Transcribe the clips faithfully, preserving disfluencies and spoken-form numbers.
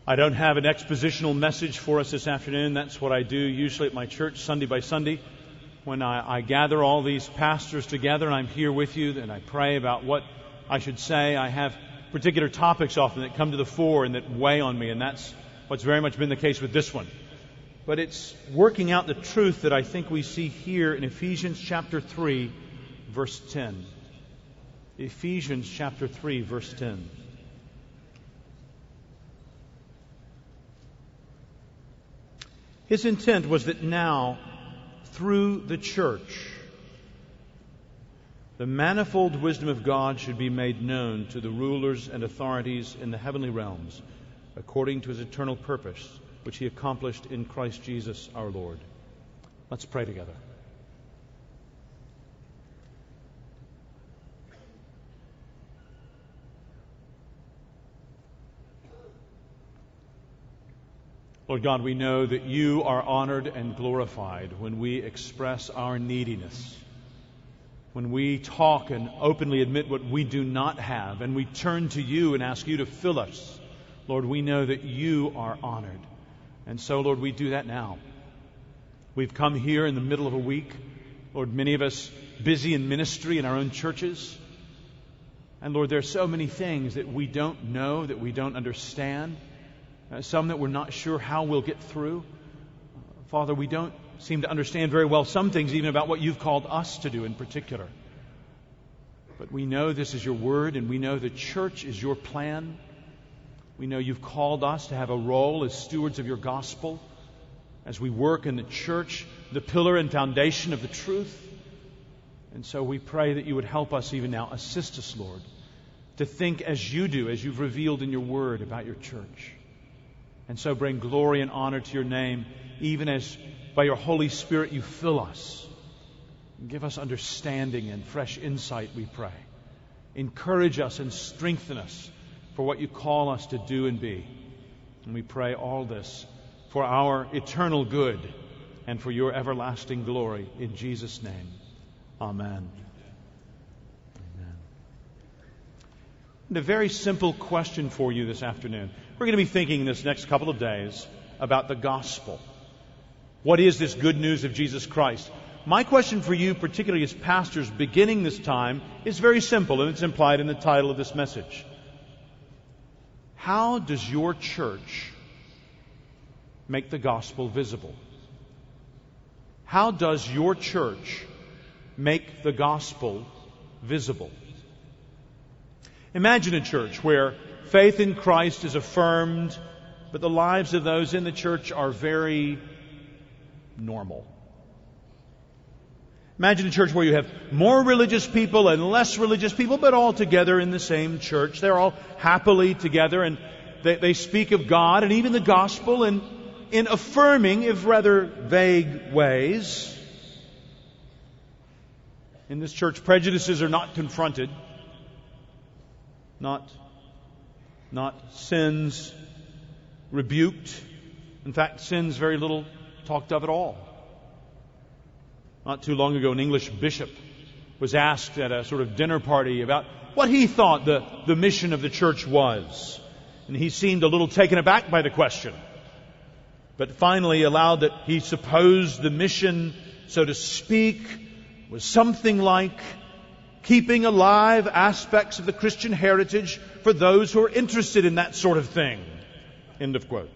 I don't have an expositional message for us this afternoon. That's what I do usually at my church, Sunday by Sunday. When I, I gather all these pastors together and I'm here with you, and I pray about what I should say. I have particular topics often that come to the fore and that weigh on me, and that's what's very much been the case with this one. But it's working out the truth that I think we see here in Ephesians chapter three, verse ten. Ephesians chapter three, verse ten. His intent was that now, through the church, the manifold wisdom of God should be made known to the rulers and authorities in the heavenly realms, according to His eternal purpose, which He accomplished in Christ Jesus our Lord. Let's pray together. Lord God, we know that You are honored and glorified when we express our neediness, when we talk and openly admit what we do not have, and we turn to You and ask You to fill us. Lord, we know that You are honored. And so, Lord, we do that now. We've come here in the middle of a week. Lord, many of us busy in ministry in our own churches. And Lord, there are so many things that we don't know, that we don't understand. Uh, some that we're not sure how we'll get through. Uh, Father, we don't seem to understand very well some things, even about what You've called us to do in particular. But we know this is Your word, and we know the church is Your plan. We know You've called us to have a role as stewards of Your gospel, as we work in the church, the pillar and foundation of the truth. And so we pray that You would help us even now. Assist us, Lord, to think as You do, as You've revealed in Your word about Your church. And so bring glory and honor to Your name, even as by Your Holy Spirit You fill us. Give us understanding and fresh insight, we pray. Encourage us and strengthen us for what You call us to do and be. And we pray all this for our eternal good and for Your everlasting glory. In Jesus' name, amen. Amen. And a very simple question for you this afternoon. We're going to be thinking this next couple of days about the gospel. What is this good news of Jesus Christ? My question for you, particularly as pastors beginning this time, is very simple, and it's implied in the title of this message. How does your church make the gospel visible? How does your church make the gospel visible? Imagine a church where faith in Christ is affirmed, but the lives of those in the church are very normal. Imagine a church where you have more religious people and less religious people, but all together in the same church. They're all happily together, and they, they speak of God and even the gospel in, in affirming, if rather vague ways. In this church, prejudices are not confronted, not Not sins rebuked. In fact, sins very little talked of at all. Not too long ago, an English bishop was asked at a sort of dinner party about what he thought the, the mission of the church was. And he seemed a little taken aback by the question, but finally allowed that he supposed the mission, so to speak, was something like keeping alive aspects of the Christian heritage for those who are interested in that sort of thing. End of quote.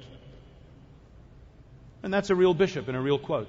And that's a real bishop and a real quote.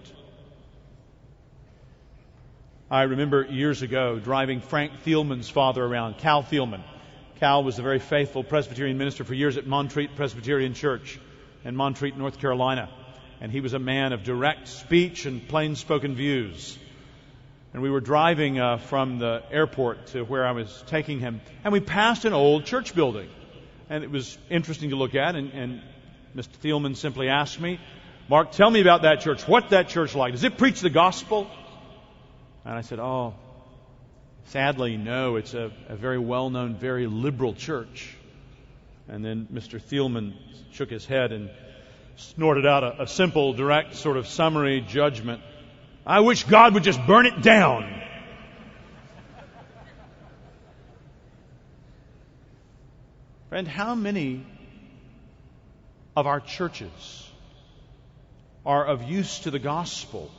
I remember years ago driving Frank Thielman's father around, Cal Thielman. Cal was a very faithful Presbyterian minister for years at Montreat Presbyterian Church in Montreat, North Carolina. And he was a man of direct speech and plain-spoken views. And we were driving uh, from the airport to where I was taking him, and we passed an old church building. And it was interesting to look at, and, and Mister Thielman simply asked me, "Mark, tell me about that church. What's that church like? Does it preach the gospel?" And I said, "Oh, sadly, no. It's a, a very well-known, very liberal church." And then Mister Thielman shook his head and snorted out a, a simple, direct sort of summary judgment. "I wish God would just burn it down." Friend, how many of our churches are of use to the gospel?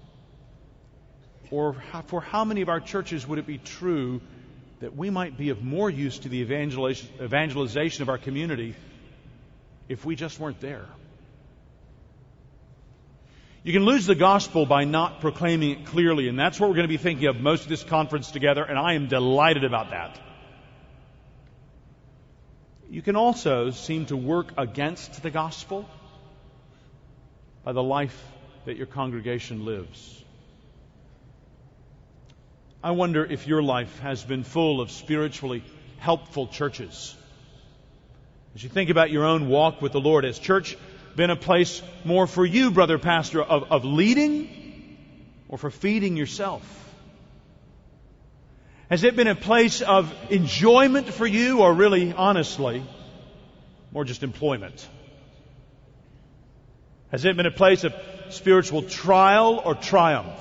Or how, for how many of our churches would it be true that we might be of more use to the evangelization, evangelization of our community if we just weren't there? You can lose the gospel by not proclaiming it clearly, and that's what we're going to be thinking of most of this conference together, and I am delighted about that. You can also seem to work against the gospel by the life that your congregation lives. I wonder if your life has been full of spiritually helpful churches. As you think about your own walk with the Lord, has church been a place more for you, brother pastor, of, of leading or for feeding yourself? Has it been a place of enjoyment for you, or really, honestly, more just employment? Has it been a place of spiritual trial or triumph?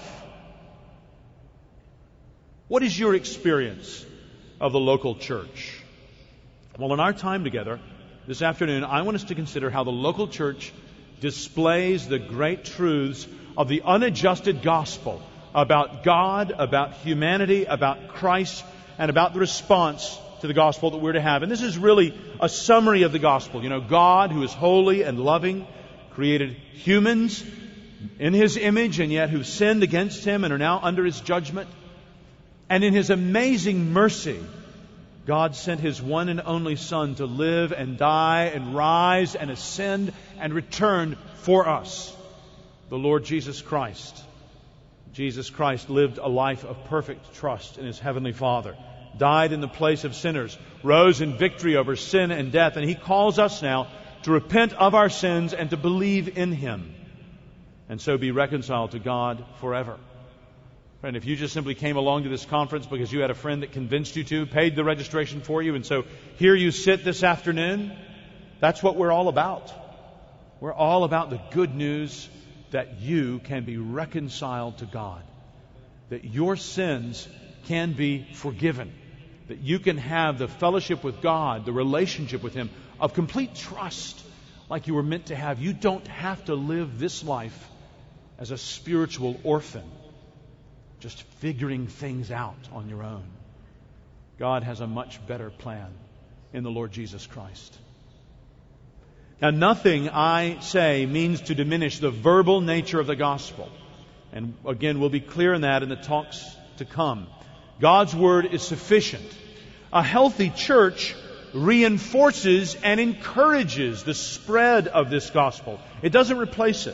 What is your experience of the local church? Well, in our time together this afternoon, I want us to consider how the local church displays the great truths of the unadjusted gospel about God, about humanity, about Christ, and about the response to the gospel that we're to have. And this is really a summary of the gospel. You know, God, who is holy and loving, created humans in His image, and yet who sinned against Him and are now under His judgment. And in His amazing mercy, God sent His one and only Son to live and die and rise and ascend and return for us, the Lord Jesus Christ. Jesus Christ lived a life of perfect trust in His Heavenly Father, died in the place of sinners, rose in victory over sin and death, and He calls us now to repent of our sins and to believe in Him, and so be reconciled to God forever. And if you just simply came along to this conference because you had a friend that convinced you to, paid the registration for you, and so here you sit this afternoon, that's what we're all about. We're all about the good news that you can be reconciled to God, that your sins can be forgiven, that you can have the fellowship with God, the relationship with Him of complete trust like you were meant to have. You don't have to live this life as a spiritual orphan, just figuring things out on your own. God has a much better plan in the Lord Jesus Christ. Now, nothing I say means to diminish the verbal nature of the gospel. And again, we'll be clear in that in the talks to come. God's word is sufficient. A healthy church reinforces and encourages the spread of this gospel. It doesn't replace it.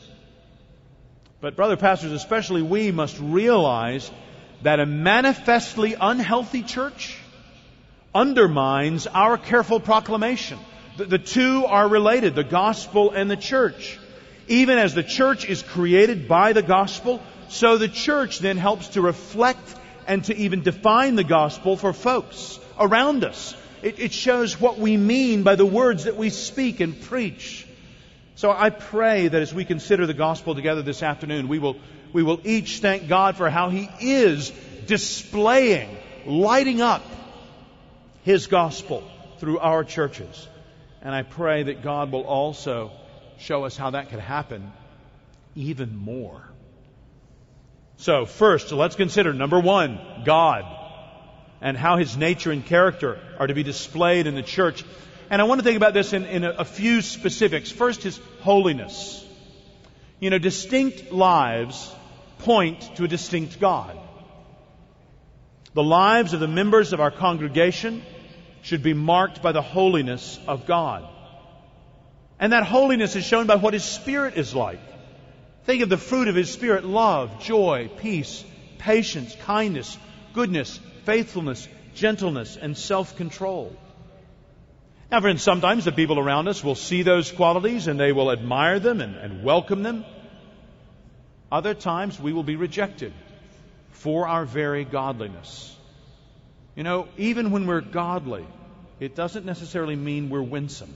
But brother pastors, especially we, must realize that a manifestly unhealthy church undermines our careful proclamation. The, the two are related, the gospel and the church. Even as the church is created by the gospel, so the church then helps to reflect and to even define the gospel for folks around us. It, it shows what we mean by the words that we speak and preach. So I pray that as we consider the gospel together this afternoon, we will we will each thank God for how He is displaying, lighting up His gospel through our churches. And I pray that God will also show us how that could happen even more. So first, let's consider number one, God, and how His nature and character are to be displayed in the church. And I want to think about this in, in a, a few specifics. First, His holiness. You know, distinct lives point to a distinct God. The lives of the members of our congregation should be marked by the holiness of God. And that holiness is shown by what His Spirit is like. Think of the fruit of His Spirit: love, joy, peace, patience, kindness, goodness, faithfulness, gentleness, and self-control. Now, friends, sometimes the people around us will see those qualities and they will admire them and, and welcome them. Other times we will be rejected for our very godliness. You know, even when we're godly, it doesn't necessarily mean we're winsome.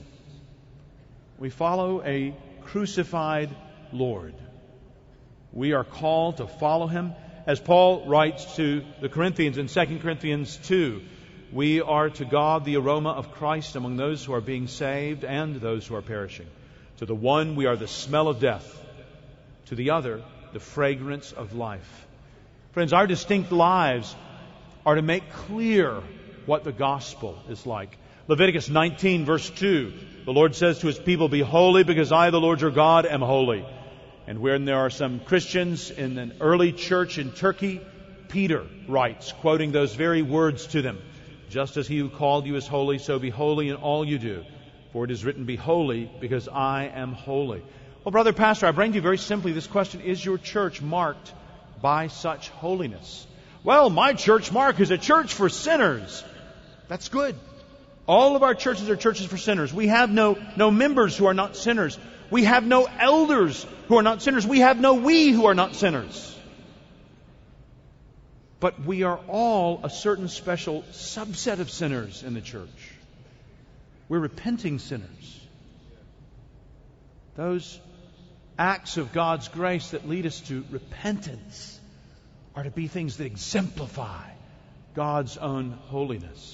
We follow a crucified Lord. We are called to follow Him. As Paul writes to the Corinthians in Second Corinthians two, we are to God the aroma of Christ among those who are being saved and those who are perishing. To the one, we are the smell of death. To the other, the fragrance of life. Friends, our distinct lives are to make clear what the gospel is like. Leviticus nineteen, verse two, the Lord says to His people, "Be holy, because I, the Lord your God, am holy." And when there are some Christians in an early church in Turkey, Peter writes, quoting those very words to them, "Just as He who called you is holy, so be holy in all you do. For it is written, 'Be holy, because I am holy.'" Well, brother pastor, I bring to you very simply this question: is your church marked by such holiness? Well, my church, Mark, is a church for sinners. That's good. All of our churches are churches for sinners. We have no, no members who are not sinners. We have no elders who are not sinners. We have no we who are not sinners. But we are all a certain special subset of sinners in the church. We're repenting sinners. Those acts of God's grace that lead us to repentance are to be things that exemplify God's own holiness.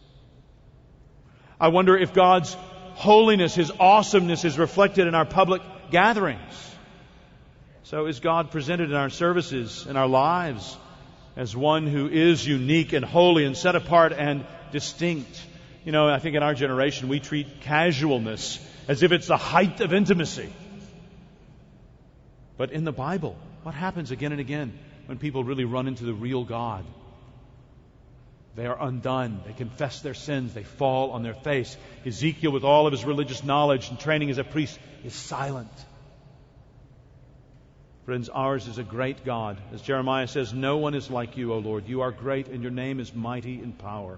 I wonder if God's holiness, His awesomeness is reflected in our public gatherings. So is God presented in our services, in our lives, as one who is unique and holy and set apart and distinct? You know, I think in our generation we treat casualness as if it's the height of intimacy. But in the Bible, what happens again and again when people really run into the real God? They are undone. They confess their sins. They fall on their face. Ezekiel, with all of his religious knowledge and training as a priest, is silent. Friends, ours is a great God. As Jeremiah says, "No one is like you, O Lord. You are great, and your name is mighty in power."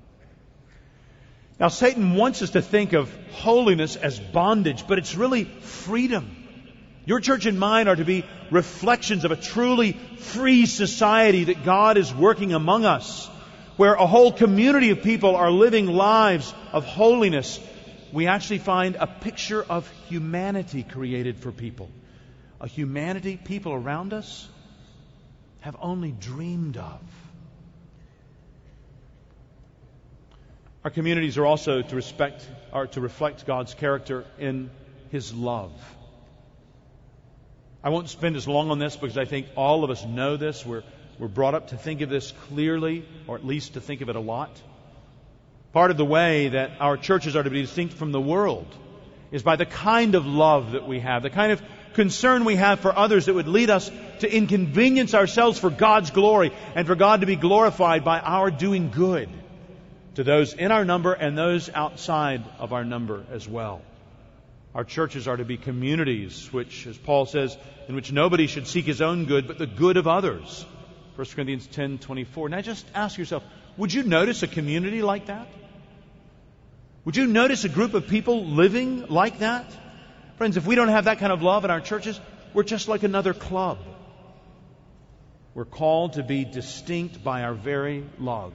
Now, Satan wants us to think of holiness as bondage, but it's really freedom. Your church and mine are to be reflections of a truly free society that God is working among us, where a whole community of people are living lives of holiness. We actually find a picture of humanity created for people. A humanity people around us have only dreamed of. Our communities are also to respect, are to reflect God's character in His love. I won't spend as long on this because I think all of us know this. We're We're brought up to think of this clearly, or at least to think of it a lot. Part of the way that our churches are to be distinct from the world is by the kind of love that we have, the kind of concern we have for others that would lead us to inconvenience ourselves for God's glory and for God to be glorified by our doing good to those in our number and those outside of our number as well. Our churches are to be communities which, as Paul says, in which nobody should seek his own good but the good of others. First Corinthians ten twenty-four. Now just ask yourself, would you notice a community like that? Would you notice a group of people living like that? Friends, if we don't have that kind of love in our churches, we're just like another club. We're called to be distinct by our very love.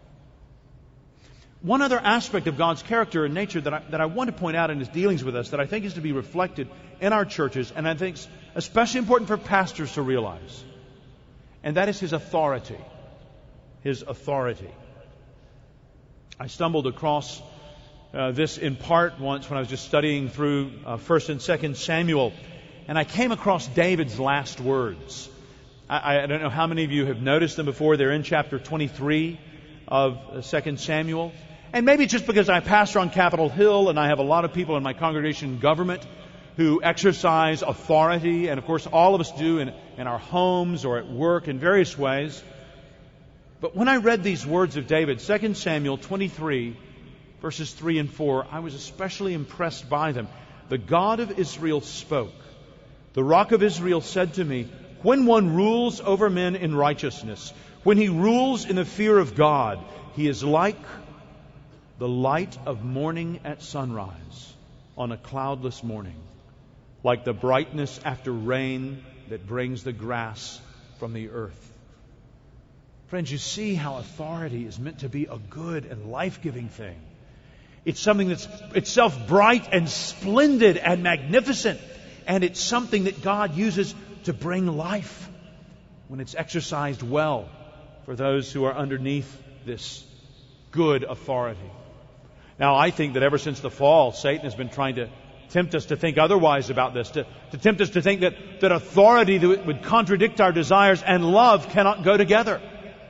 One other aspect of God's character and nature that I, that I want to point out in His dealings with us that I think is to be reflected in our churches, and I think is especially important for pastors to realize. And that is His authority. His authority. I stumbled across uh, this in part once when I was just studying through uh, First and Second Samuel, and I came across David's last words. I, I don't know how many of you have noticed them before. They're in chapter twenty-three of uh, Second Samuel. And maybe just because I pastor on Capitol Hill and I have a lot of people in my congregation in government who exercise authority, and of course all of us do in, in our homes or at work in various ways. But when I read these words of David, Second Samuel twenty-three, verses three and four, I was especially impressed by them. The God of Israel spoke. The Rock of Israel said to me, when one rules over men in righteousness, when he rules in the fear of God, he is like the light of morning at sunrise on a cloudless morning, like the brightness after rain that brings the grass from the earth. Friends, you see how authority is meant to be a good and life-giving thing. It's something that's itself bright and splendid and magnificent, and it's something that God uses to bring life when it's exercised well for those who are underneath this good authority. Now, I think that ever since the fall, Satan has been trying to tempt us to think otherwise about this, to, to tempt us to think that, that authority that would contradict our desires and love cannot go together.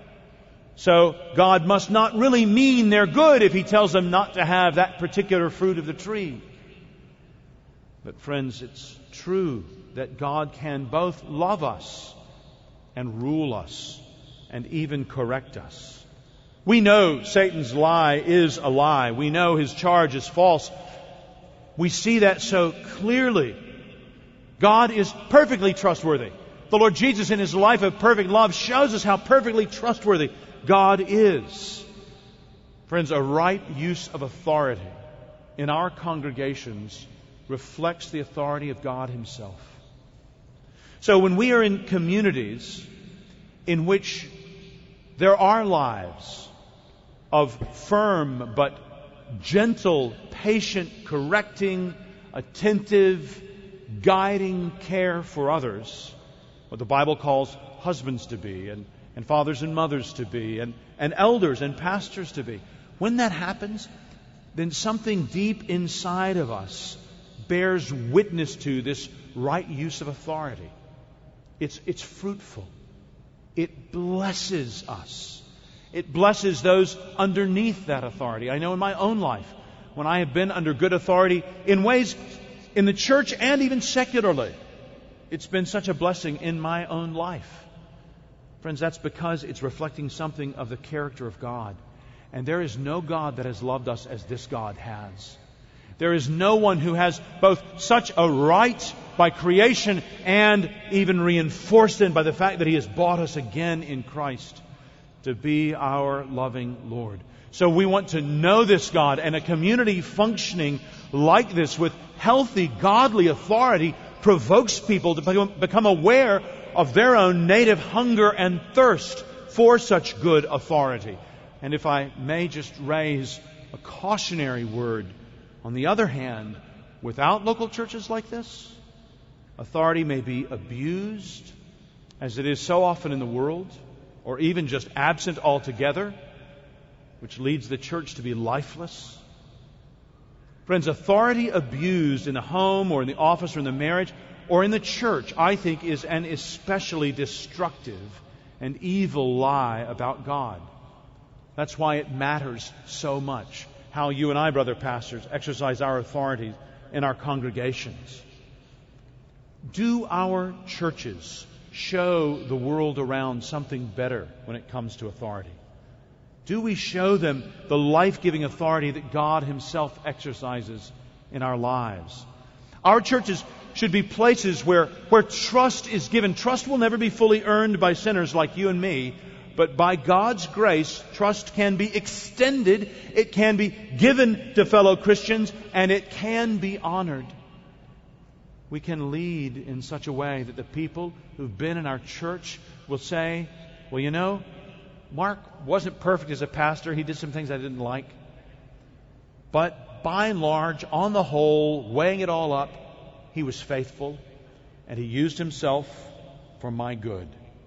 So God must not really mean they're good if He tells them not to have that particular fruit of the tree. But friends, it's true that God can both love us and rule us and even correct us. We know Satan's lie is a lie. We know his charge is false. We see that so clearly. God is perfectly trustworthy. The Lord Jesus in His life of perfect love shows us how perfectly trustworthy God is. Friends, a right use of authority in our congregations reflects the authority of God Himself. So when we are in communities in which there are lives of firm but gentle, patient, correcting, attentive, guiding care for others, what the Bible calls husbands to be, and, and fathers and mothers to be, and, and elders and pastors to be. When that happens, then something deep inside of us bears witness to this right use of authority. It's, it's fruitful. It blesses us. It blesses those underneath that authority. I know in my own life, when I have been under good authority in ways in the church and even secularly, it's been such a blessing in my own life. Friends, that's because it's reflecting something of the character of God. And there is no God that has loved us as this God has. There is no one who has both such a right by creation and even reinforced then by the fact that He has bought us again in Christ to be our loving Lord. So we want to know this God, and a community functioning like this with healthy, godly authority provokes people to become aware of their own native hunger and thirst for such good authority. And if I may just raise a cautionary word, on the other hand, without local churches like this, authority may be abused, as it is so often in the world, or even just absent altogether, which leads the church to be lifeless. Friends, authority abused in the home or in the office or in the marriage or in the church, I think, is an especially destructive and evil lie about God. That's why it matters so much how you and I, brother pastors, exercise our authority in our congregations. Do our churches show the world around something better when it comes to authority? Do we show them the life-giving authority that God Himself exercises in our lives? Our churches should be places where, where trust is given. Trust will never be fully earned by sinners like you and me, but by God's grace, trust can be extended, it can be given to fellow Christians, and it can be honored. We can lead in such a way that the people who've been in our church will say, well, you know, Mark wasn't perfect as a pastor. He did some things I didn't like. But by and large, on the whole, weighing it all up, he was faithful, and he used himself for my good.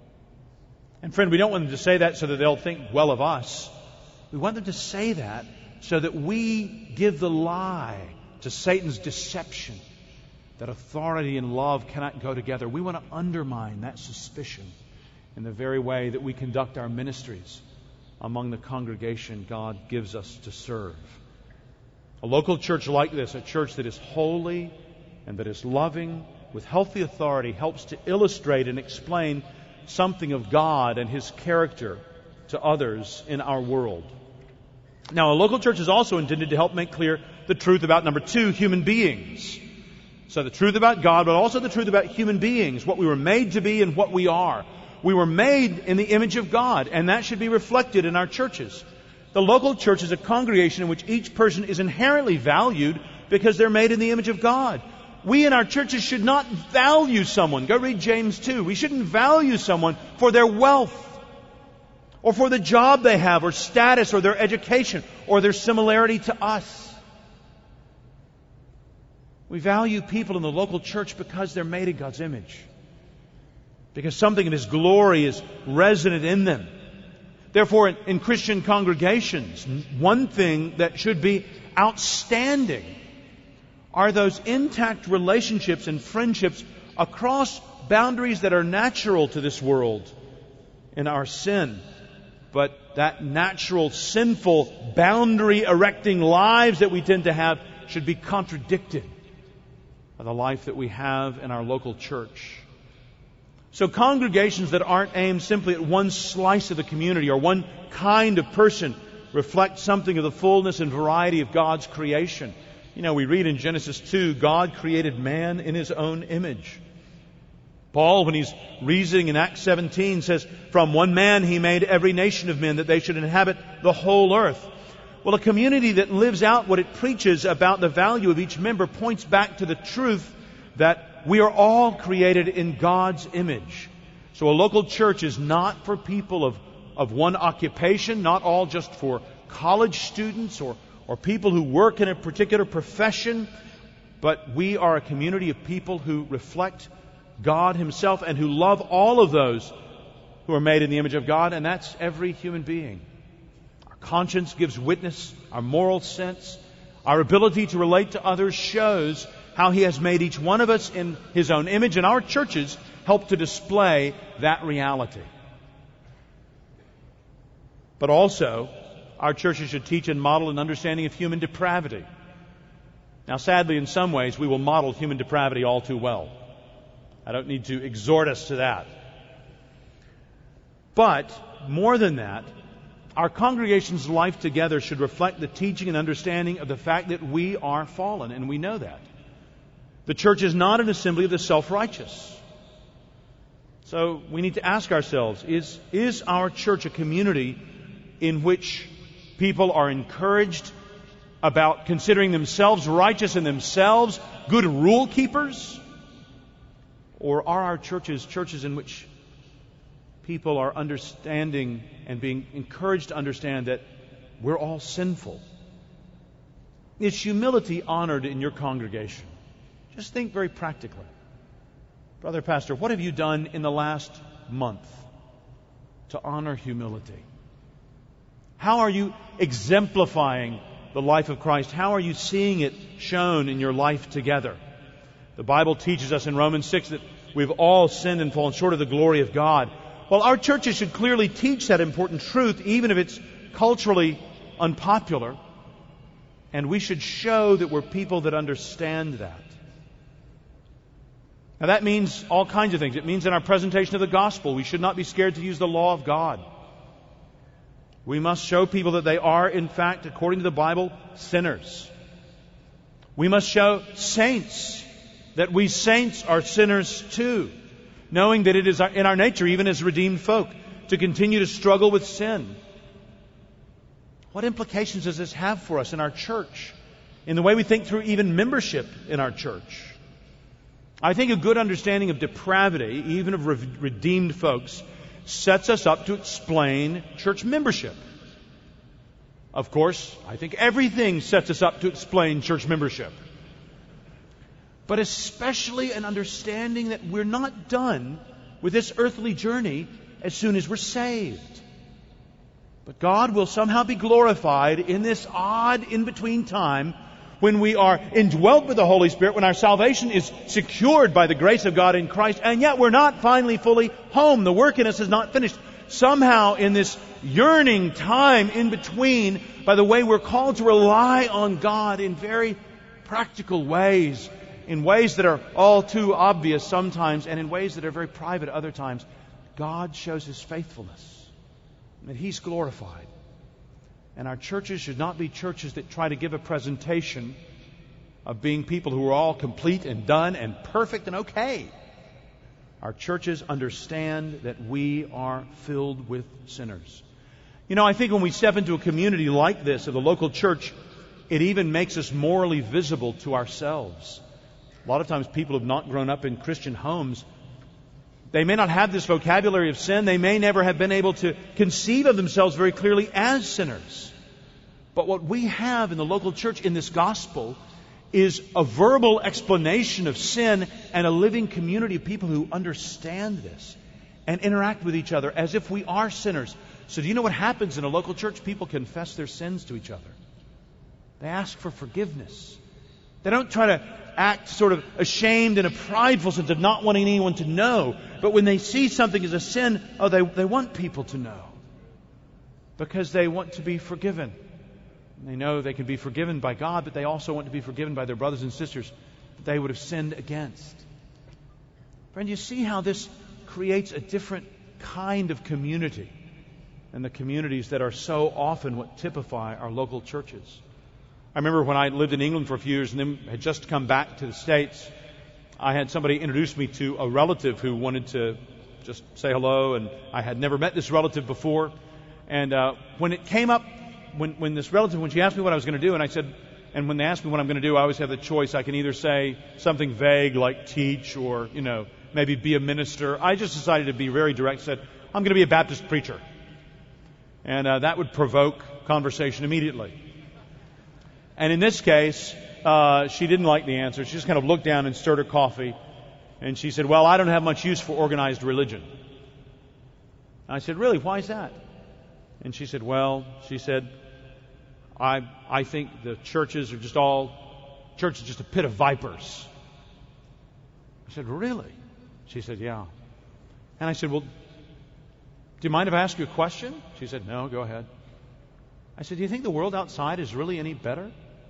And friend, we don't want them to say that so that they'll think well of us. We want them to say that so that we give the lie to Satan's deception that authority and love cannot go together. We want to undermine that suspicion in the very way that we conduct our ministries among the congregation God gives us to serve. A local church like this, a church that is holy and that is loving, with healthy authority, helps to illustrate and explain something of God and His character to others in our world. Now, a local church is also intended to help make clear the truth about, number two, human beings. So the truth about God, but also the truth about human beings, what we were made to be and what we are. We were made in the image of God, and that should be reflected in our churches. The local church is a congregation in which each person is inherently valued because they're made in the image of God. We in our churches should not value someone. Go read James two. We shouldn't value someone for their wealth or for the job they have or status or their education or their similarity to us. We value people in the local church because they're made in God's image, because something of His glory is resonant in them. Therefore, in, in Christian congregations, one thing that should be outstanding are those intact relationships and friendships across boundaries that are natural to this world in our sin. But that natural, sinful, boundary-erecting lives that we tend to have should be contradicted by the life that we have in our local church. So congregations that aren't aimed simply at one slice of the community or one kind of person reflect something of the fullness and variety of God's creation. You know, we read in Genesis two, God created man in His own image. Paul, when he's reasoning in Acts seventeen, says, from one man He made every nation of men that they should inhabit the whole earth. Well, a community that lives out what it preaches about the value of each member points back to the truth that we are all created in God's image. So a local church is not for people of, of one occupation, not all just for college students or, or people who work in a particular profession, but we are a community of people who reflect God Himself and who love all of those who are made in the image of God, and that's every human being. Our conscience gives witness, our moral sense, our ability to relate to others shows how He has made each one of us in His own image, and our churches help to display that reality. But also, our churches should teach and model an understanding of human depravity. Now, sadly, in some ways, we will model human depravity all too well. I don't need to exhort us to that. But, more than that, our congregation's life together should reflect the teaching and understanding of the fact that we are fallen, and we know that. The church is not an assembly of the self-righteous. So we need to ask ourselves, is, is our church a community in which people are encouraged about considering themselves righteous in themselves, good rule keepers? Or are our churches churches in which people are understanding and being encouraged to understand that we're all sinful? Is humility honored in your congregation? Just think very practically. Brother Pastor, what have you done in the last month to honor humility? How are you exemplifying the life of Christ? How are you seeing it shown in your life together? The Bible teaches us in Romans six that we've all sinned and fallen short of the glory of God. Well, our churches should clearly teach that important truth, even if it's culturally unpopular. And we should show that we're people that understand that. Now that means all kinds of things. It means in our presentation of the gospel, we should not be scared to use the law of God. We must show people that they are, in fact, according to the Bible, sinners. We must show saints that we saints are sinners too, knowing that it is in our nature, even as redeemed folk, to continue to struggle with sin. What implications does this have for us in our church, in the way we think through even membership in our church? I think a good understanding of depravity, even of re- redeemed folks, sets us up to explain church membership. Of course, I think everything sets us up to explain church membership. But especially an understanding that we're not done with this earthly journey as soon as we're saved. But God will somehow be glorified in this odd in-between time when we are indwelt with the Holy Spirit, when our salvation is secured by the grace of God in Christ, and yet we're not finally fully home. The work in us is not finished. Somehow in this yearning time in between, by the way we're called to rely on God in very practical ways, in ways that are all too obvious sometimes, and in ways that are very private other times, God shows His faithfulness, and He's glorified. And our churches should not be churches that try to give a presentation of being people who are all complete and done and perfect and okay. Our churches understand that we are filled with sinners. You know, I think when we step into a community like this, of the local church, it even makes us morally visible to ourselves. A lot of times people have not grown up in Christian homes. They may not have this vocabulary of sin. They may never have been able to conceive of themselves very clearly as sinners. But what we have in the local church in this gospel is a verbal explanation of sin and a living community of people who understand this and interact with each other as if we are sinners. So do you know what happens in a local church? People confess their sins to each other. They ask for forgiveness. They don't try to act sort of ashamed in a prideful sense of not wanting anyone to know. But when they see something as a sin, oh, they, they want people to know. Because they want to be forgiven. They know they can be forgiven by God, but they also want to be forgiven by their brothers and sisters that they would have sinned against. Friend, you see how this creates a different kind of community than the communities that are so often what typify our local churches. I remember when I lived in England for a few years and then had just come back to the States, I had somebody introduce me to a relative who wanted to just say hello, and I had never met this relative before. And uh, when it came up, when, when this relative, when she asked me what I was going to do, and I said, and when they asked me what I'm going to do, I always have the choice. I can either say something vague like teach or, you know, maybe be a minister. I just decided to be very direct, said, I'm going to be a Baptist preacher. And uh, that would provoke conversation immediately. And in this case, uh, she didn't like the answer. She just kind of looked down and stirred her coffee. And she said, well, I don't have much use for organized religion. And I said, really, why is that? And she said, well, she said, I I think the churches are just all, church is just a pit of vipers. I said, really? She said, yeah. And I said, well, do you mind if I ask you a question? She said, no, go ahead. I said, do you think the world outside is really any better?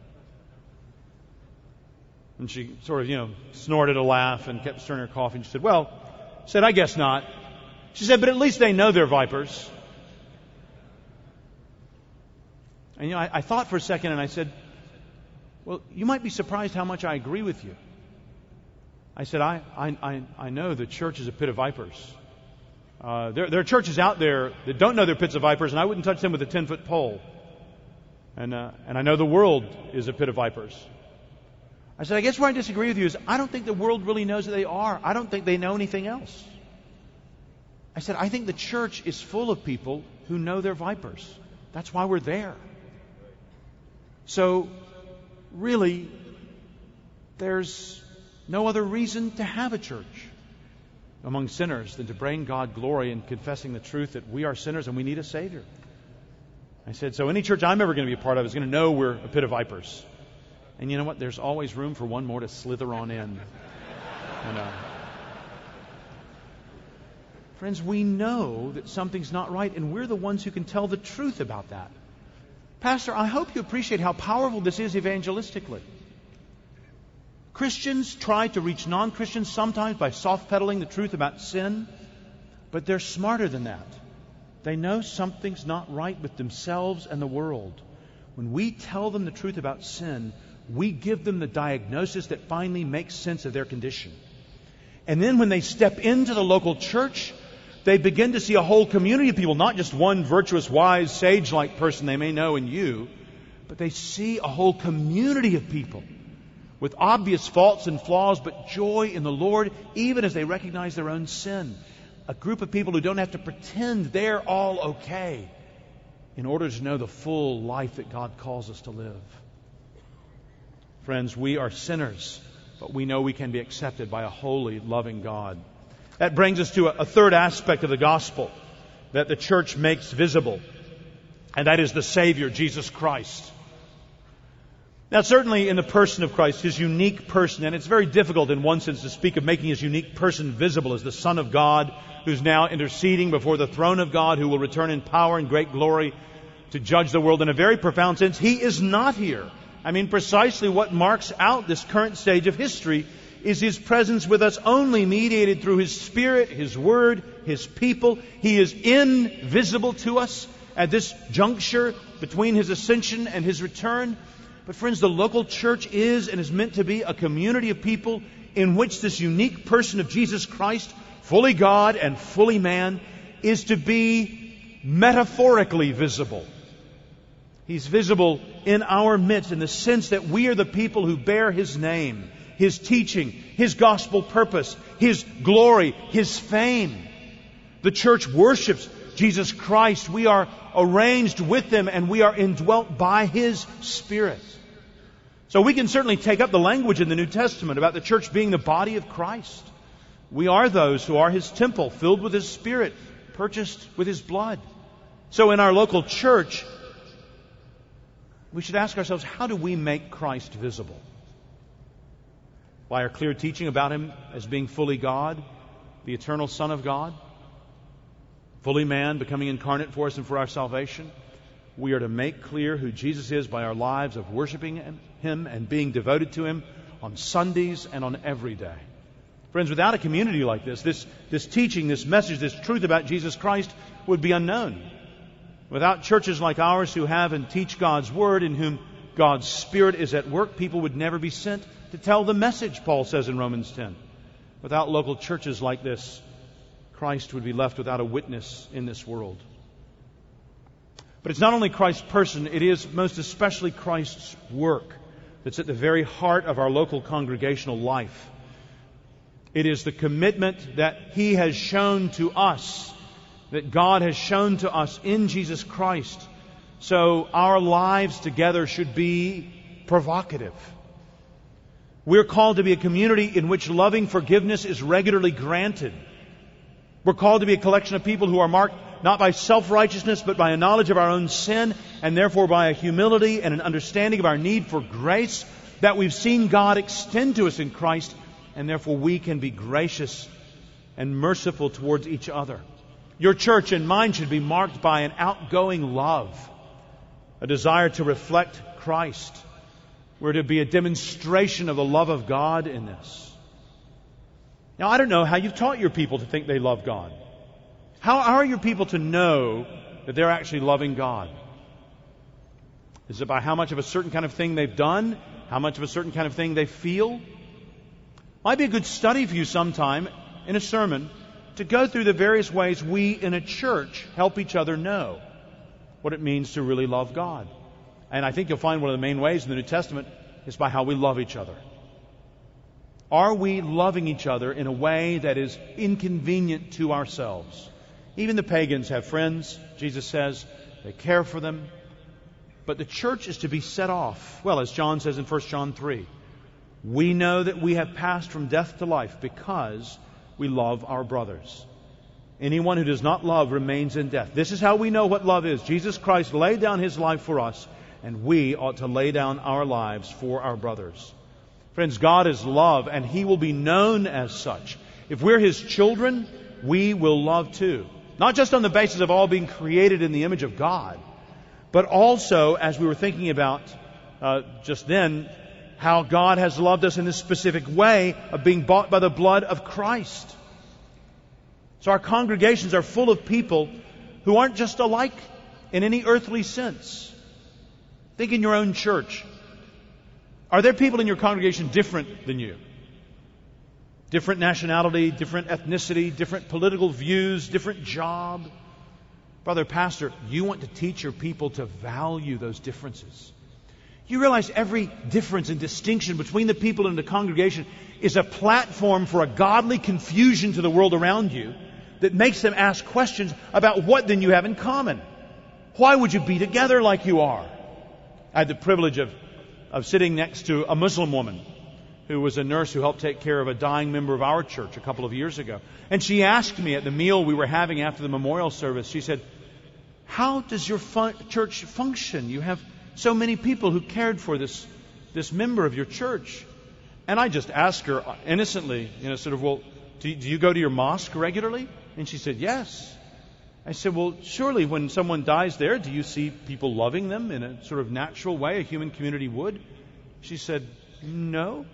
And she sort of, you know, snorted a laugh and kept stirring her coffee. And she said, well, said, I guess not. She said, but at least they know they're vipers. And, you know, I, I thought for a second and I said, well, you might be surprised how much I agree with you. I said, I, I, I, I know the church is a pit of vipers. Uh, there, there are churches out there that don't know they're pits of vipers, and I wouldn't touch them with a ten-foot pole. And, uh, and I know the world is a pit of vipers. I said, I guess where I disagree with you is I don't think the world really knows that they are. I don't think they know anything else. I said, I think the church is full of people who know they're vipers. That's why we're there. So, really, there's no other reason to have a church among sinners than to bring God glory in confessing the truth that we are sinners and we need a Savior. I said, so any church I'm ever going to be a part of is going to know we're a pit of vipers. And you know what? There's always room for one more to slither on in. And, uh, friends, we know that something's not right, and we're the ones who can tell the truth about that. Pastor, I hope you appreciate how powerful this is evangelistically. Christians try to reach non-Christians sometimes by soft-pedaling the truth about sin, but they're smarter than that. They know something's not right with themselves and the world. When we tell them the truth about sin, we give them the diagnosis that finally makes sense of their condition. And then when they step into the local church, they begin to see a whole community of people, not just one virtuous, wise, sage-like person they may know in you, but they see a whole community of people with obvious faults and flaws, but joy in the Lord, even as they recognize their own sin. A group of people who don't have to pretend they're all okay in order to know the full life that God calls us to live. Friends, we are sinners, but we know we can be accepted by a holy, loving God. That brings us to a third aspect of the gospel that the church makes visible, and that is the Savior, Jesus Christ. Now, certainly in the person of Christ, His unique person, and it's very difficult in one sense to speak of making His unique person visible as the Son of God, who's now interceding before the throne of God, who will return in power and great glory to judge the world. In a very profound sense, He is not here. I mean, precisely what marks out this current stage of history is His presence with us only mediated through His Spirit, His Word, His people. He is invisible to us at this juncture between His ascension and His return. But friends, the local church is and is meant to be a community of people in which this unique person of Jesus Christ, fully God and fully man, is to be metaphorically visible. He's visible in our midst in the sense that we are the people who bear His name, His teaching, His gospel purpose, His glory, His fame. The church worships Jesus Christ. We are arranged with Him and we are indwelt by His Spirit. So we can certainly take up the language in the New Testament about the church being the body of Christ. We are those who are His temple, filled with His Spirit, purchased with His blood. So in our local church, we should ask ourselves, how do we make Christ visible? by our clear teaching about Him as being fully God, the eternal Son of God, fully man, becoming incarnate for us and for our salvation. We are to make clear who Jesus is by our lives of worshiping Him and being devoted to Him on Sundays and on every day. Friends, without a community like this, this, this teaching, this message, this truth about Jesus Christ would be unknown. Without churches like ours who have and teach God's Word, in whom God's Spirit is at work, people would never be sent to tell the message, Paul says in Romans ten. Without local churches like this, Christ would be left without a witness in this world. But it's not only Christ's person, it is most especially Christ's work that's at the very heart of our local congregational life. It is the commitment that He has shown to us, that God has shown to us in Jesus Christ. So our lives together should be provocative. We're called to be a community in which loving forgiveness is regularly granted. We're called to be a collection of people who are marked not by self-righteousness, but by a knowledge of our own sin, and therefore by a humility and an understanding of our need for grace that we've seen God extend to us in Christ, and therefore we can be gracious and merciful towards each other. Your church and mine should be marked by an outgoing love, a desire to reflect Christ. We're to be a demonstration of the love of God in this. Now, I don't know how you've taught your people to think they love God. How are your people to know that they're actually loving God? Is it by how much of a certain kind of thing they've done? How much of a certain kind of thing they feel? Might be a good study for you sometime in a sermon to go through the various ways we in a church help each other know what it means to really love God. And I think you'll find one of the main ways in the New Testament is by how we love each other. Are we loving each other in a way that is inconvenient to ourselves? Even the pagans have friends, Jesus says. They care for them. But the church is to be set off. Well, as John says in First John three, we know that we have passed from death to life because we love our brothers. Anyone who does not love remains in death. This is how we know what love is. Jesus Christ laid down His life for us, and we ought to lay down our lives for our brothers. Friends, God is love, and He will be known as such. If we're His children, we will love too. Not just on the basis of all being created in the image of God, but also, as we were thinking about uh, just then, how God has loved us in this specific way of being bought by the blood of Christ. So our congregations are full of people who aren't just alike in any earthly sense. Think in your own church. Are there people in your congregation different than you? Different nationality, different ethnicity, different political views, different job? Brother, pastor, you want to teach your people to value those differences. You realize every difference and distinction between the people in the congregation is a platform for a godly confusion to the world around you that makes them ask questions about what then you have in common. Why would you be together like you are? I had the privilege of, of sitting next to a Muslim woman who was a nurse who helped take care of a dying member of our church a couple of years ago. And she asked me at the meal we were having after the memorial service, she said, how does your fun- church function? You have so many people who cared for this, this member of your church. And I just asked her innocently, you know, sort of, well, do you, do you go to your mosque regularly? And she said, yes. I said, well, surely when someone dies there, do you see people loving them in a sort of natural way, a human community would? She said, no.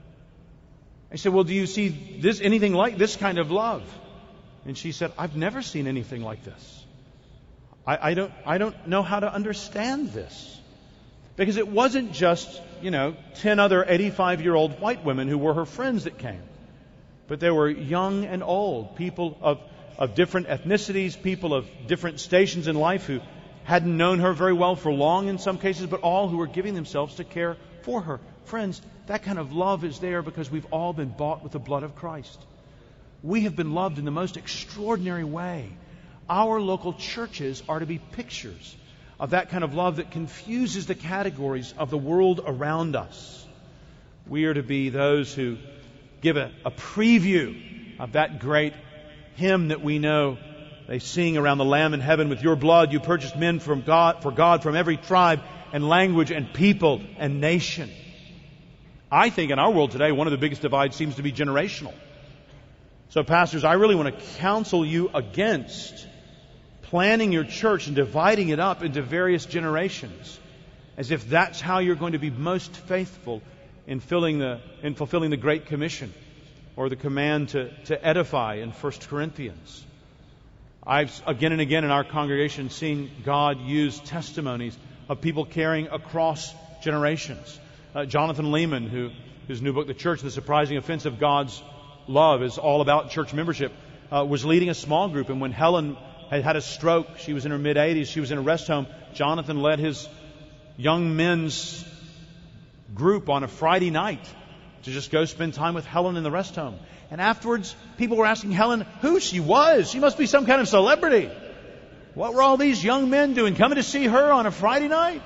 I said, well, do you see this anything like this kind of love? And she said, I've never seen anything like this. I, I don't I don't know how to understand this. Because it wasn't just, you know, ten other eighty-five-year-old white women who were her friends that came. But there were young and old, people of, of different ethnicities, people of different stations in life who hadn't known her very well for long in some cases, but all who were giving themselves to care for her. Friends, that kind of love is there because we've all been bought with the blood of Christ. We have been loved in the most extraordinary way. Our local churches are to be pictures of that kind of love that confuses the categories of the world around us. We are to be those who give a, a preview of that great hymn that we know they sing around the Lamb in heaven. With your blood you purchased men from God, for God from every tribe and language and people and nation. I think in our world today, one of the biggest divides seems to be generational. So pastors, I really want to counsel you against planning your church and dividing it up into various generations, as if that's how you're going to be most faithful in filling the in fulfilling the Great Commission or the command to, to edify in First Corinthians. I've again and again in our congregation seen God use testimonies of people carrying across generations. Uh, Jonathan Lehman, who whose new book, The Church, The Surprising Offense of God's Love, is all about church membership, uh, was leading a small group. And when Helen had had a stroke, she was in her mid-eighties, she was in a rest home, Jonathan led his young men's group on a Friday night to just go spend time with Helen in the rest home. And afterwards, people were asking Helen who she was. She must be some kind of celebrity. What were all these young men doing, coming to see her on a Friday night?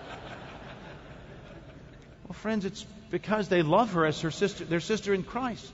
Well, friends, it's because they love her as her sister, their sister in Christ.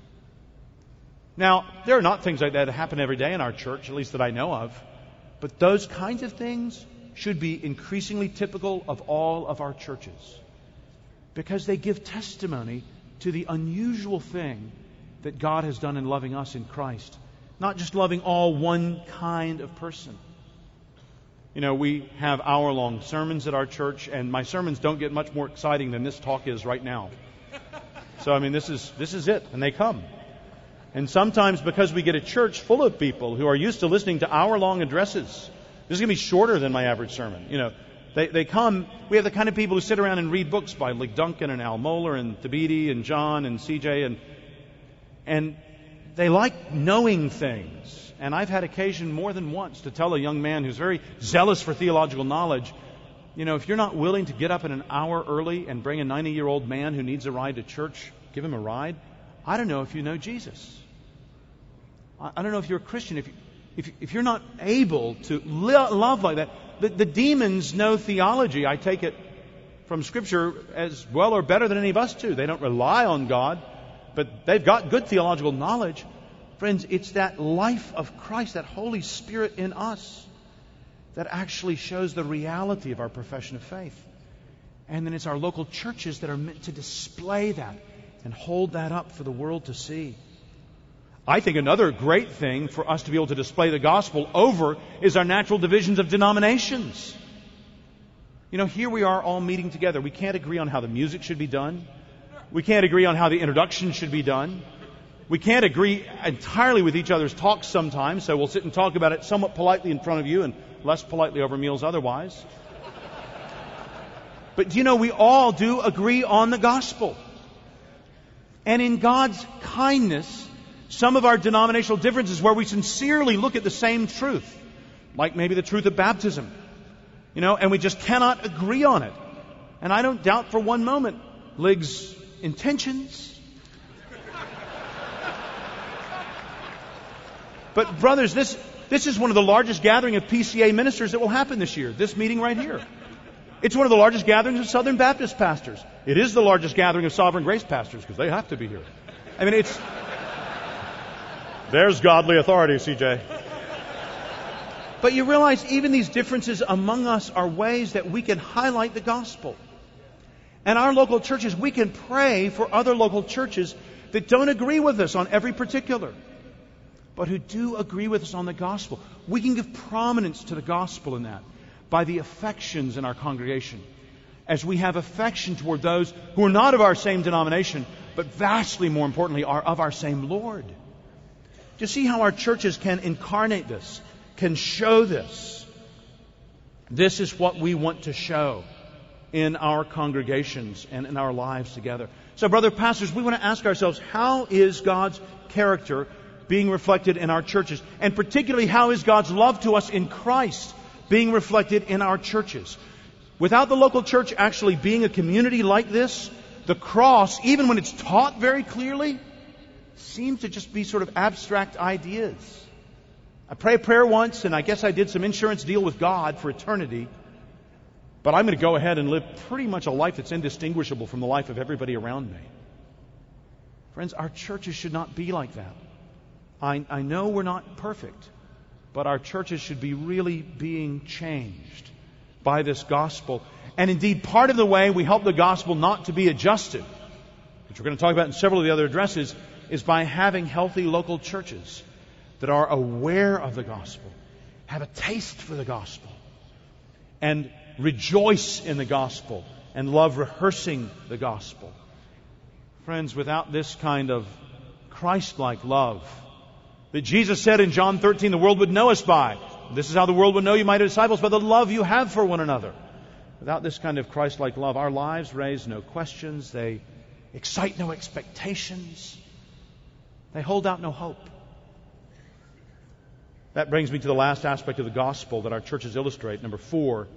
Now, there are not things like that that happen every day in our church, at least that I know of. But those kinds of things should be increasingly typical of all of our churches, because they give testimony to the unusual thing that God has done in loving us in Christ. Not just loving all one kind of person. You know, we have hour-long sermons at our church, and my sermons don't get much more exciting than this talk is right now. So, I mean, this is this is it, and they come. And sometimes because we get a church full of people who are used to listening to hour-long addresses, this is going to be shorter than my average sermon. You know, they they come, we have the kind of people who sit around and read books by Lick Duncan and Al Mohler and Thabiti and John and C J, and and they like knowing things. And I've had occasion more than once to tell a young man who's very zealous for theological knowledge, you know, if you're not willing to get up an hour early and bring a ninety-year-old man who needs a ride to church, give him a ride, I don't know if you know Jesus. I don't know if you're a Christian. If, if, if you're not able to li- love like that, the, the demons know theology. I take it from Scripture as well or better than any of us do. They don't rely on God, but they've got good theological knowledge. Friends, it's that life of Christ, that Holy Spirit in us, that actually shows the reality of our profession of faith. And then it's our local churches that are meant to display that and hold that up for the world to see. I think another great thing for us to be able to display the gospel over is our natural divisions of denominations. You know, here we are all meeting together. We can't agree on how the music should be done. We can't agree on how the introduction should be done. We can't agree entirely with each other's talks sometimes, so we'll sit and talk about it somewhat politely in front of you and less politely over meals otherwise. But do you know, we all do agree on the gospel. And in God's kindness, some of our denominational differences where we sincerely look at the same truth, like maybe the truth of baptism, you know, and we just cannot agree on it. And I don't doubt for one moment Lig's intentions. But brothers, this this is one of the largest gathering of P C A ministers that will happen this year, this meeting right here. It's one of the largest gatherings of Southern Baptist pastors. It is the largest gathering of Sovereign Grace pastors, because they have to be here. I mean, it's... There's godly authority, C J. But you realize even these differences among us are ways that we can highlight the gospel. And our local churches, we can pray for other local churches that don't agree with us on every particular, but who do agree with us on the gospel. We can give prominence to the gospel in that by the affections in our congregation, as we have affection toward those who are not of our same denomination, but vastly more importantly are of our same Lord. Do you see how our churches can incarnate this, can show this? This is what we want to show in our congregations and in our lives together. So, brother pastors, we want to ask ourselves, how is God's character being reflected in our churches? And particularly, how is God's love to us in Christ being reflected in our churches? Without the local church actually being a community like this, the cross, even when it's taught very clearly, seems to just be sort of abstract ideas. I pray a prayer once, and I guess I did some insurance deal with God for eternity, but I'm going to go ahead and live pretty much a life that's indistinguishable from the life of everybody around me. Friends, our churches should not be like that. I, I know we're not perfect, but our churches should be really being changed by this gospel. And indeed, part of the way we help the gospel not to be adjusted which we're going to talk about in several of the other addresses, is by having healthy local churches that are aware of the gospel, have a taste for the gospel, and rejoice in the gospel, and love rehearsing the gospel. Friends, without this kind of Christ-like love that Jesus said in John thirteen, the world would know us by. This is how the world would know you, my disciples, by the love you have for one another. Without this kind of Christ-like love, our lives raise no questions. They excite no expectations. They hold out no hope. That brings me to the last aspect of the gospel that our churches illustrate. Number four,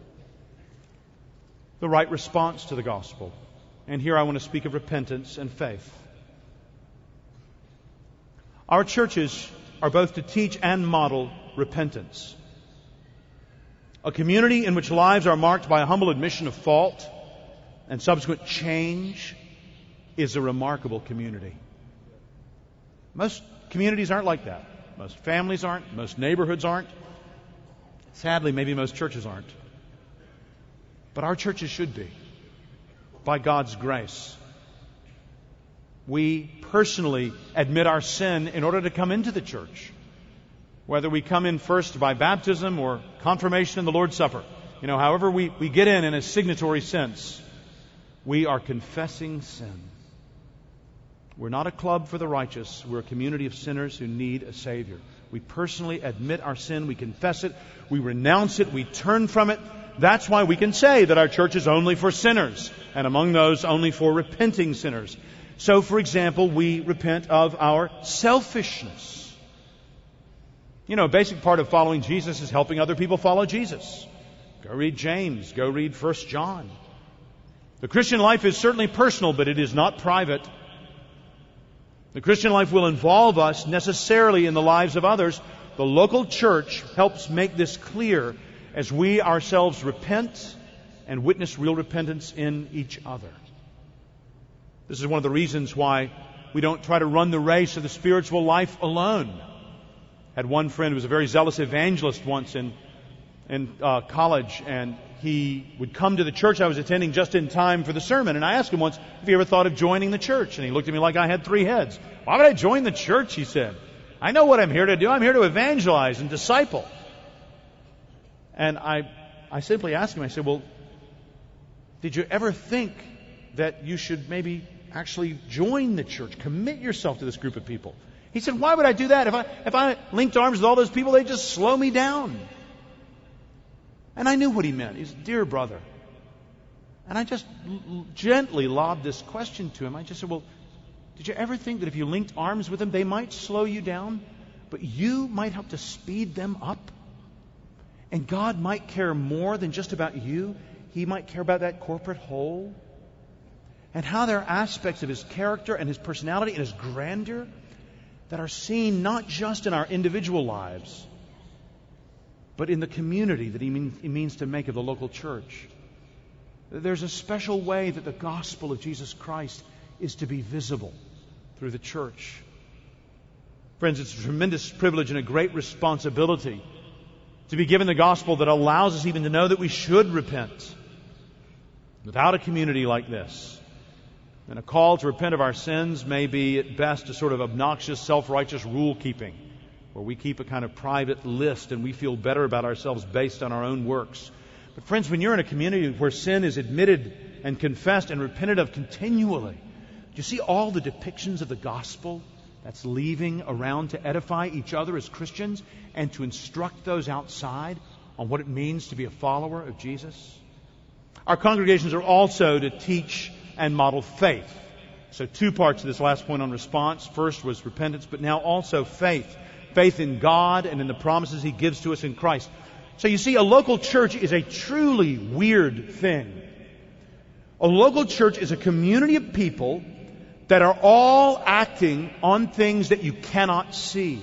the right response to the gospel. And here I want to speak of repentance and faith. Our churches are both to teach and model repentance. A community in which lives are marked by a humble admission of fault and subsequent change is a remarkable community. Most communities aren't like that. Most families aren't. Most neighborhoods aren't. Sadly, maybe most churches aren't. But our churches should be, by God's grace. We personally admit our sin in order to come into the church. Whether we come in first by baptism or confirmation in the Lord's Supper. You know, however we, we get in in a signatory sense, we are confessing sin. We're not a club for the righteous. We're a community of sinners who need a Savior. We personally admit our sin. We confess it. We renounce it. We turn from it. That's why we can say that our church is only for sinners, and among those, only for repenting sinners. So, for example, we repent of our selfishness. You know, a basic part of following Jesus is helping other people follow Jesus. Go read James. Go read First John. The Christian life is certainly personal, but it is not private. The Christian life will involve us necessarily in the lives of others. The local church helps make this clear as we ourselves repent and witness real repentance in each other. This is one of the reasons why we don't try to run the race of the spiritual life alone. I had one friend who was a very zealous evangelist once in, in uh, college, and he would come to the church I was attending just in time for the sermon. And I asked him once if he ever thought of joining the church. And he looked at me like I had three heads. Why would I join the church, he said. I know what I'm here to do. I'm here to evangelize and disciple. And I, I simply asked him, I said, well, did you ever think that you should maybe actually join the church, commit yourself to this group of people? He said, why would I do that? If I, if I linked arms with all those people, they'd just slow me down. And I knew what he meant. He's a dear brother. And I just l- gently lobbed this question to him. I just said, well, did you ever think that if you linked arms with them, they might slow you down, but you might help to speed them up? And God might care more than just about you. He might care about that corporate whole. And how there are aspects of His character and His personality and His grandeur that are seen not just in our individual lives, but in the community that he, mean, he means to make of the local church. There's a special way that the gospel of Jesus Christ is to be visible through the church. Friends, it's a tremendous privilege and a great responsibility to be given the gospel that allows us even to know that we should repent. Without a community like this, then a call to repent of our sins may be at best a sort of obnoxious, self-righteous rule-keeping, where we keep a kind of private list and we feel better about ourselves based on our own works. But friends, when you're in a community where sin is admitted and confessed and repented of continually, do you see all the depictions of the gospel that's leaving around to edify each other as Christians and to instruct those outside on what it means to be a follower of Jesus? Our congregations are also to teach and model faith. So two parts of this last point on response. First was repentance, but now also faith. Faith in God and in the promises He gives to us in Christ. So you see, a local church is a truly weird thing. A local church is a community of people that are all acting on things that you cannot see.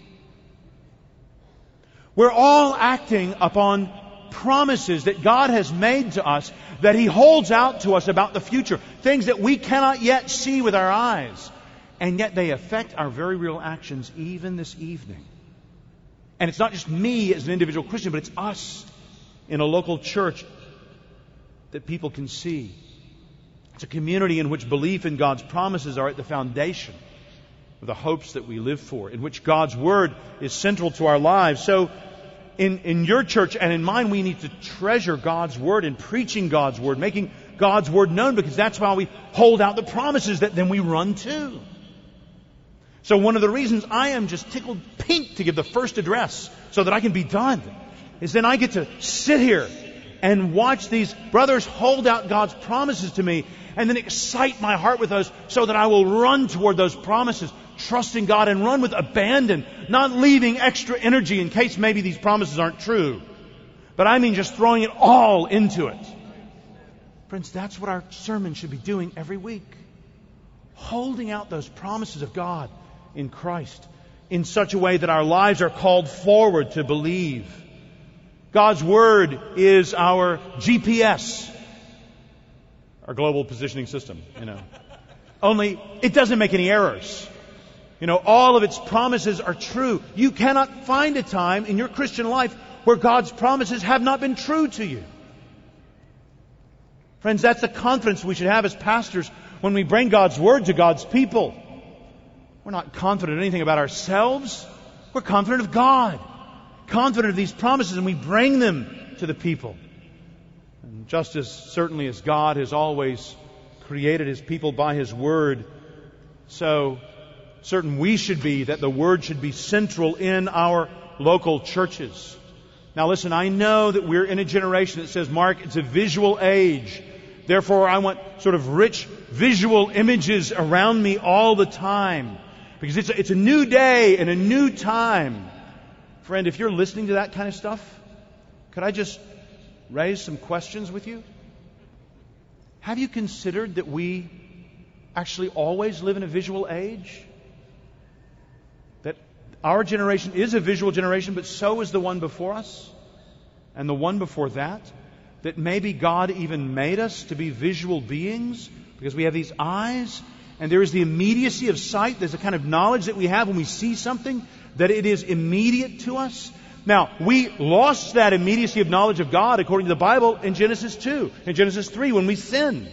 We're all acting upon promises that God has made to us, that He holds out to us about the future. Things that we cannot yet see with our eyes. And yet they affect our very real actions even this evening. And it's not just me as an individual Christian, but it's us in a local church that people can see. It's a community in which belief in God's promises are at the foundation of the hopes that we live for, in which God's Word is central to our lives. So in, in your church and in mine, we need to treasure God's Word and preaching God's Word, making God's Word known, because that's why we hold out the promises that then we run to. So one of the reasons I am just tickled pink to give the first address so that I can be done is then I get to sit here and watch these brothers hold out God's promises to me and then excite my heart with those so that I will run toward those promises, trusting God, and run with abandon, not leaving extra energy in case maybe these promises aren't true. But I mean just throwing it all into it. Friends, that's what our sermon should be doing every week. Holding out those promises of God in Christ in such a way that our lives are called forward to believe. God's Word is our G P S, our global positioning system, you know. Only it doesn't make any errors. You know, all of its promises are true. You cannot find a time in your Christian life where God's promises have not been true to you. Friends, that's the confidence we should have as pastors when we bring God's Word to God's people. We're not confident in anything about ourselves. We're confident of God. Confident of these promises, and we bring them to the people. And just as certainly as God has always created His people by His Word, so certain we should be that the Word should be central in our local churches. Now listen, I know that we're in a generation that says, Mark, it's a visual age. Therefore, I want sort of rich visual images around me all the time. Because it's a, it's a new day and a new time. Friend, if you're listening to that kind of stuff, could I just raise some questions with you? Have you considered that we actually always live in a visual age? That our generation is a visual generation, but so is the one before us, and the one before that. That maybe God even made us to be visual beings because we have these eyes, and there is the immediacy of sight. There's a kind of knowledge that we have when we see something, that it is immediate to us. Now, we lost that immediacy of knowledge of God, according to the Bible, in Genesis two, in Genesis three, when we sinned.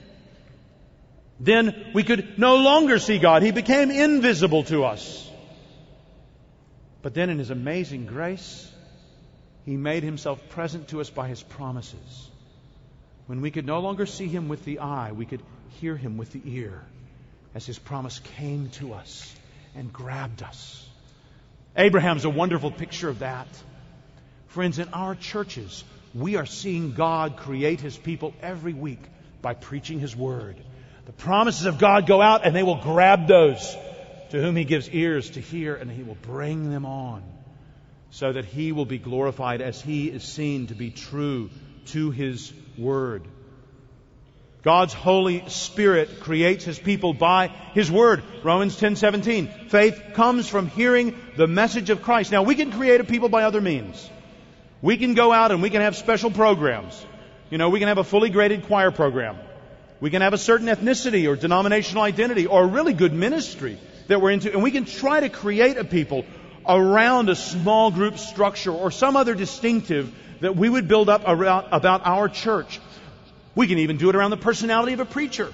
Then we could no longer see God. He became invisible to us. But then in His amazing grace, He made Himself present to us by His promises. When we could no longer see Him with the eye, we could hear Him with the ear, as His promise came to us and grabbed us. Abraham's a wonderful picture of that. Friends, in our churches, we are seeing God create His people every week by preaching His Word. The promises of God go out, and they will grab those to whom He gives ears to hear, and He will bring them on, so that He will be glorified as He is seen to be true to His Word. God's Holy Spirit creates His people by His Word. Romans ten seventeen. Faith comes from hearing the message of Christ. Now, we can create a people by other means. We can go out and we can have special programs. You know, we can have a fully graded choir program. We can have a certain ethnicity or denominational identity or a really good ministry that we're into. And we can try to create a people around a small group structure or some other distinctive that we would build up around, about our church. We can even do it around the personality of a preacher.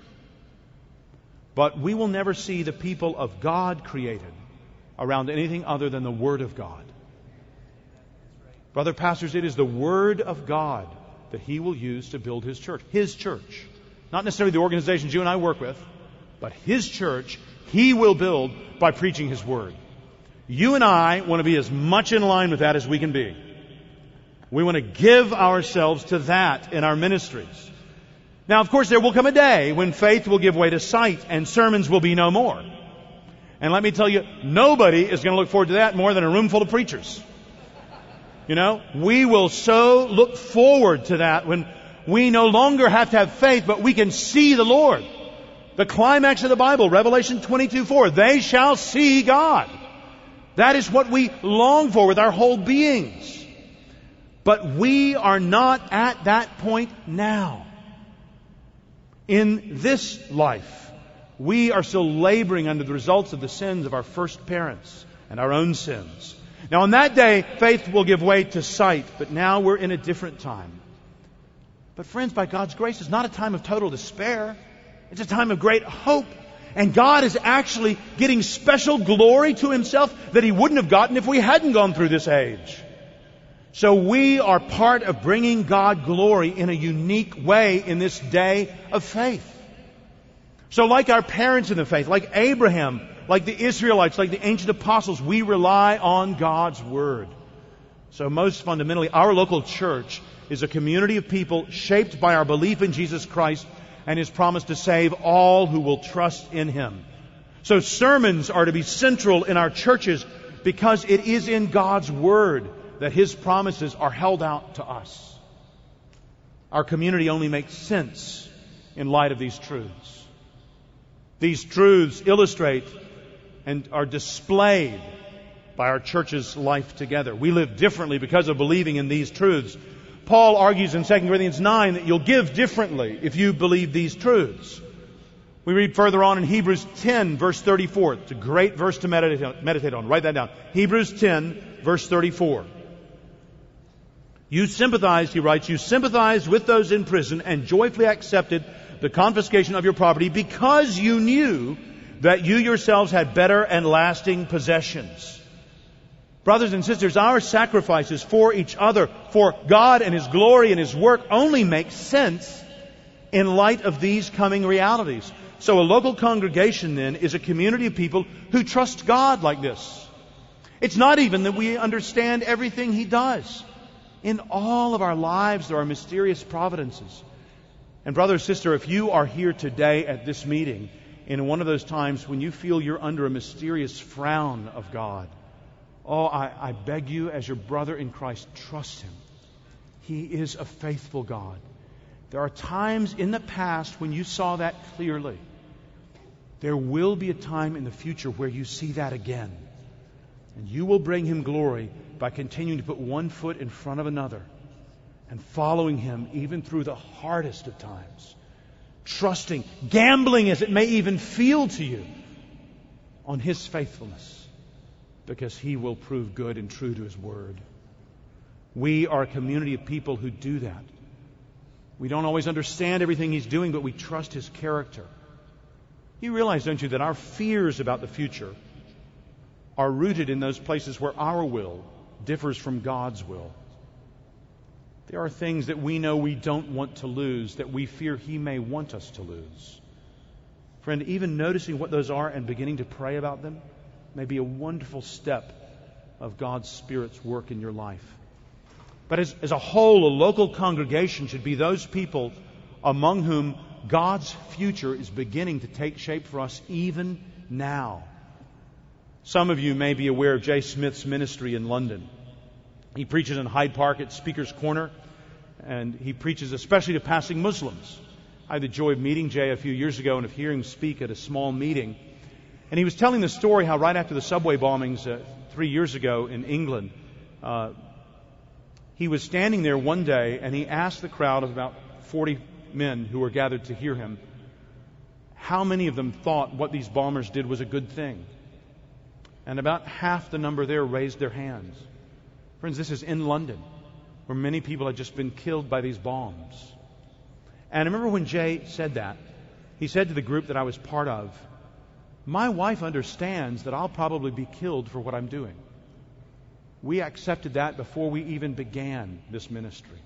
But we will never see the people of God created around anything other than the Word of God. Brother pastors, it is the Word of God that He will use to build His church. His church. Not necessarily the organizations you and I work with, but His church He will build by preaching His Word. You and I want to be as much in line with that as we can be. We want to give ourselves to that in our ministries. Now, of course, there will come a day when faith will give way to sight and sermons will be no more. And let me tell you, nobody is going to look forward to that more than a room full of preachers. You know, we will so look forward to that when we no longer have to have faith, but we can see the Lord. The climax of the Bible, Revelation twenty-two four, they shall see God. That is what we long for with our whole beings. But we are not at that point now. In this life, we are still laboring under the results of the sins of our first parents and our own sins. Now on that day, faith will give way to sight, but now we're in a different time. But friends, by God's grace, it's not a time of total despair. It's a time of great hope. And God is actually getting special glory to Himself that He wouldn't have gotten if we hadn't gone through this age. So we are part of bringing God glory in a unique way in this day of faith. So like our parents in the faith, like Abraham, like the Israelites, like the ancient apostles, we rely on God's Word. So most fundamentally, our local church is a community of people shaped by our belief in Jesus Christ and His promise to save all who will trust in Him. So sermons are to be central in our churches because it is in God's Word that His promises are held out to us. Our community only makes sense in light of these truths. These truths illustrate and are displayed by our church's life together. We live differently because of believing in these truths. Paul argues in Second Corinthians nine that you'll give differently if you believe these truths. We read further on in Hebrews ten, verse thirty-four. It's a great verse to meditate, meditate on. Write that down. Hebrews ten, verse thirty-four. You sympathized, he writes, you sympathized with those in prison and joyfully accepted the confiscation of your property because you knew that you yourselves had better and lasting possessions. Brothers and sisters, our sacrifices for each other, for God and His glory and His work only make sense in light of these coming realities. So a local congregation then is a community of people who trust God like this. It's not even that we understand everything He does. In all of our lives there are mysterious providences. And brother or sister, if you are here today at this meeting in one of those times when you feel you're under a mysterious frown of God, oh, I, I beg you as your brother in Christ, trust Him. He is a faithful God. There are times in the past when you saw that clearly. There will be a time in the future where you see that again. And you will bring Him glory by continuing to put one foot in front of another and following Him even through the hardest of times. Trusting, gambling as it may even feel to you, on His faithfulness, because He will prove good and true to His Word. We are a community of people who do that. We don't always understand everything He's doing, but we trust His character. You realize, don't you, that our fears about the future are rooted in those places where our will differs from God's will. There are things that we know we don't want to lose, that we fear He may want us to lose. Friend, even noticing what those are and beginning to pray about them may be a wonderful step of God's Spirit's work in your life. But as, as a whole, a local congregation should be those people among whom God's future is beginning to take shape for us even now. Some of you may be aware of Jay Smith's ministry in London. He preaches in Hyde Park at Speaker's Corner, and he preaches especially to passing Muslims. I had the joy of meeting Jay a few years ago and of hearing him speak at a small meeting. And he was telling the story how right after the subway bombings uh, three years ago in England, uh, he was standing there one day and he asked the crowd of about forty men who were gathered to hear him, how many of them thought what these bombers did was a good thing? And about half the number there raised their hands. Friends, this is in London, where many people had just been killed by these bombs. And I remember when Jay said that, he said to the group that I was part of, my wife understands that I'll probably be killed for what I'm doing. We accepted that before we even began this ministry.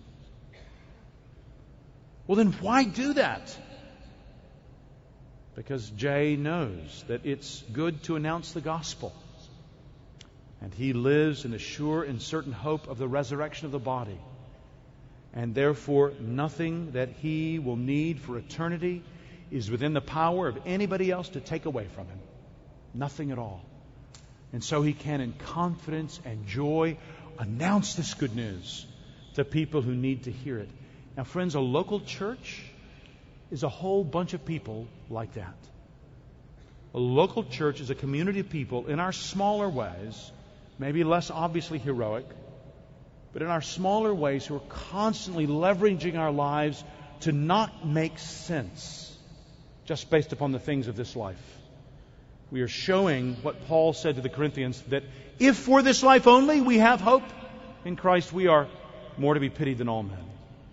Well, then why do that? Because Jay knows that it's good to announce the gospel. And he lives in the sure and certain hope of the resurrection of the body. And therefore, nothing that he will need for eternity is within the power of anybody else to take away from him. Nothing at all. And so he can, in confidence and joy, announce this good news to people who need to hear it. Now, friends, a local church is a whole bunch of people like that. A local church is a community of people in our smaller ways, maybe less obviously heroic, but in our smaller ways who are constantly leveraging our lives to not make sense just based upon the things of this life. We are showing what Paul said to the Corinthians, that if for this life only we have hope in Christ, we are more to be pitied than all men.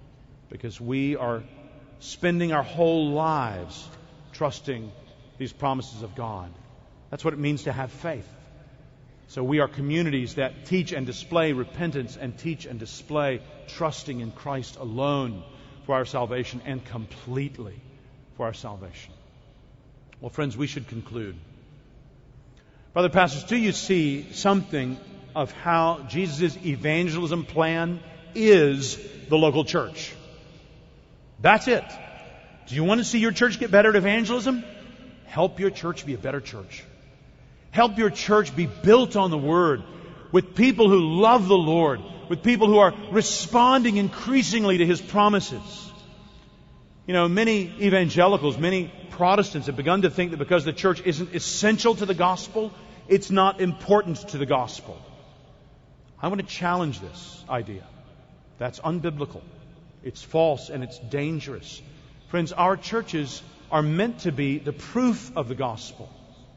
because we are spending our whole lives trusting these promises of God. That's what it means to have faith. So we are communities that teach and display repentance and teach and display trusting in Christ alone for our salvation and completely for our salvation. Well, friends, we should conclude. Brother pastors, do you see something of how Jesus' evangelism plan is the local church? That's it. Do you want to see your church get better at evangelism? Help your church be a better church. Help your church be built on the Word, with people who love the Lord, with people who are responding increasingly to His promises. You know, many evangelicals, many Protestants have begun to think that because the church isn't essential to the gospel, it's not important to the gospel. I want to challenge this idea. That's unbiblical. It's false and it's dangerous. Friends, our churches are meant to be the proof of the gospel.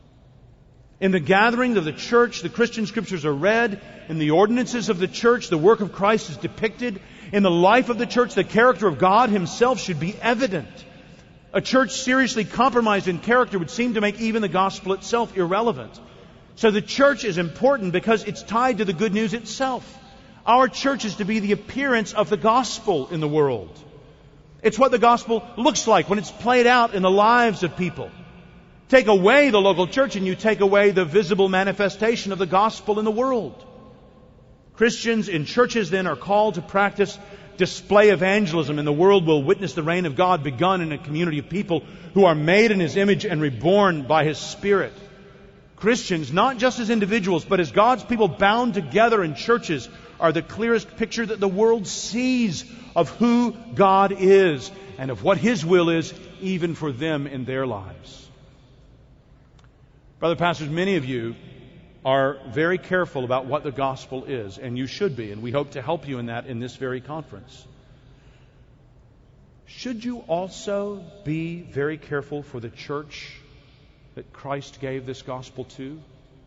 In the gathering of the church, the Christian scriptures are read. In the ordinances of the church, the work of Christ is depicted. In the life of the church, the character of God Himself should be evident. A church seriously compromised in character would seem to make even the gospel itself irrelevant. So the church is important because it's tied to the good news itself. Our church is to be the appearance of the gospel in the world. It's what the gospel looks like when it's played out in the lives of people. Take away the local church and you take away the visible manifestation of the gospel in the world. Christians in churches then are called to practice display evangelism, and the world will witness the reign of God begun in a community of people who are made in His image and reborn by His Spirit. Christians, not just as individuals, but as God's people bound together in churches, are the clearest picture that the world sees of who God is and of what His will is, even for them in their lives. Brother pastors, many of you are very careful about what the gospel is, and you should be, and we hope to help you in that in this very conference. Should you also be very careful for the church that Christ gave this gospel to?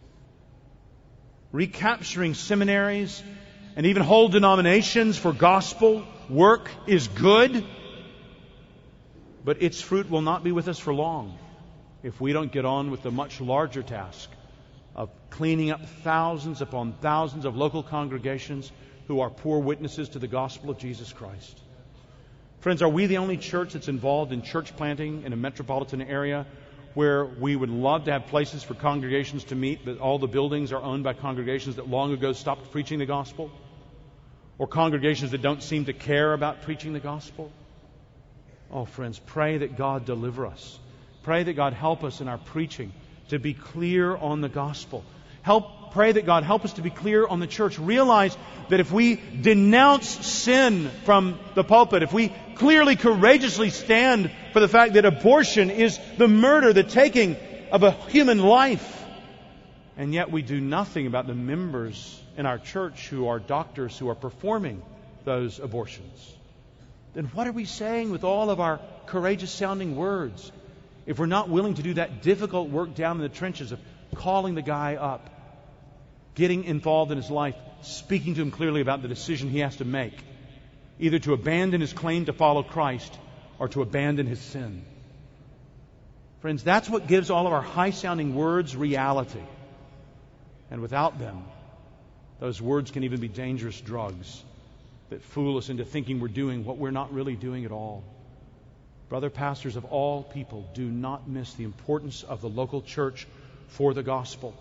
Recapturing seminaries and even whole denominations for gospel work is good, but its fruit will not be with us for long if we don't get on with the much larger task of cleaning up thousands upon thousands of local congregations who are poor witnesses to the gospel of Jesus Christ. Friends, are we the only church that's involved in church planting in a metropolitan area where we would love to have places for congregations to meet, but all the buildings are owned by congregations that long ago stopped preaching the gospel? Or congregations that don't seem to care about preaching the gospel? Oh, friends, pray that God deliver us. Pray that God help us in our preaching to be clear on the gospel. Help, pray that God help us to be clear on the church. Realize that if we denounce sin from the pulpit, if we clearly, courageously stand for the fact that abortion is the murder, the taking of a human life, and yet we do nothing about the members in our church who are doctors who are performing those abortions, then what are we saying with all of our courageous sounding words if we're not willing to do that difficult work down in the trenches of calling the guy up, getting involved in his life, speaking to him clearly about the decision he has to make, either to abandon his claim to follow Christ or to abandon his sin? Friends, that's what gives all of our high-sounding words reality. And without them, those words can even be dangerous drugs that fool us into thinking we're doing what we're not really doing at all. Brother pastors of all people, do not miss the importance of the local church for the gospel.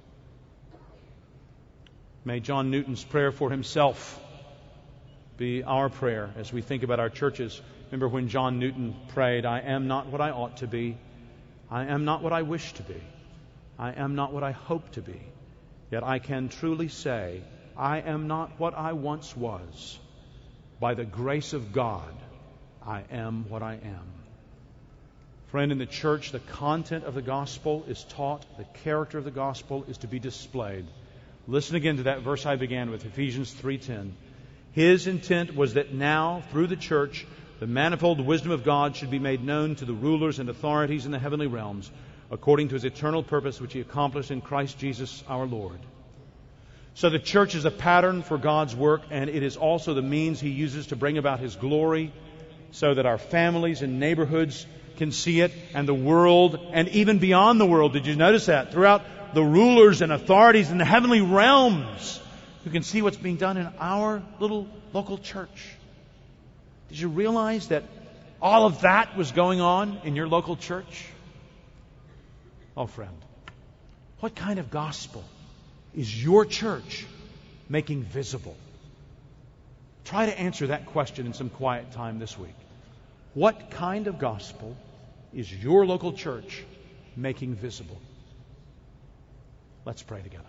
May John Newton's prayer for himself be our prayer as we think about our churches. Remember when John Newton prayed, "I am not what I ought to be. I am not what I wish to be. I am not what I hope to be. Yet I can truly say, I am not what I once was. By the grace of God, I am what I am." Friend, in the church, the content of the gospel is taught. The character of the gospel is to be displayed. Listen again to that verse I began with, Ephesians three ten. His intent was that now, through the church, the manifold wisdom of God should be made known to the rulers and authorities in the heavenly realms, according to His eternal purpose, which He accomplished in Christ Jesus our Lord. So the church is a pattern for God's work, and it is also the means He uses to bring about His glory so that our families and neighborhoods can see it, and the world, and even beyond the world. Did you notice that? Throughout the rulers and authorities in the heavenly realms who can see what's being done in our little local church. Did you realize that all of that was going on in your local church? Oh, friend, what kind of gospel is your church making visible? Try to answer that question in some quiet time this week. What kind of gospel is your local church making visible? Let's pray together.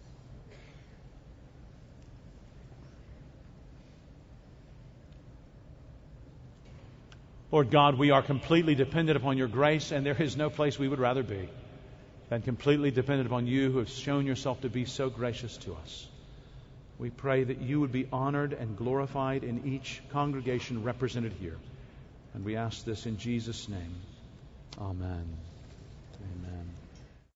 Lord God, we are completely dependent upon your grace, and there is no place we would rather be than completely dependent upon you who have shown yourself to be so gracious to us. We pray that you would be honored and glorified in each congregation represented here. And we ask this in Jesus' name. Amen. Amen.